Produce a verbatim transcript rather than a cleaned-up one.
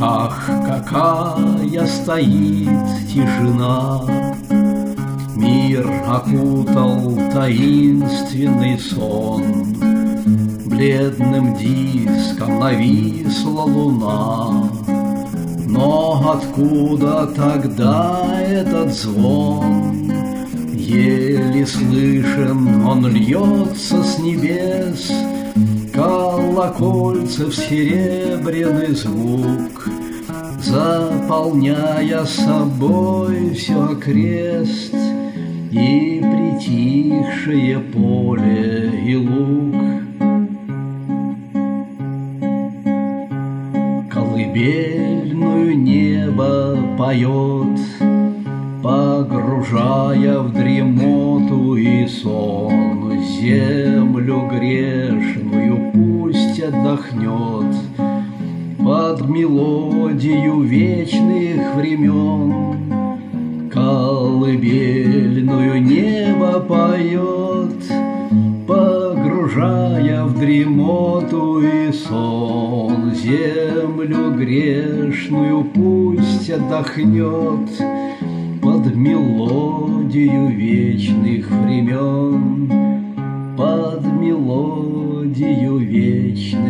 Ах, какая стоит тишина! Мир окутал таинственный сон, бледным диском нависла луна. Но откуда тогда этот звон? Еле слышен он льется с небес, колокольцев серебряный звук, заполняя собой все окрест и притихшее поле и луг. Колыбельную небо поет, погружая в дремоту и сон. Землю грешную пусть отдохнет под мелодию вечных времен. Колыбельную небо поет, погружая в дремоту и сон. Землю грешную пусть отдохнет под мелодию вечных времен, под мелодию вечных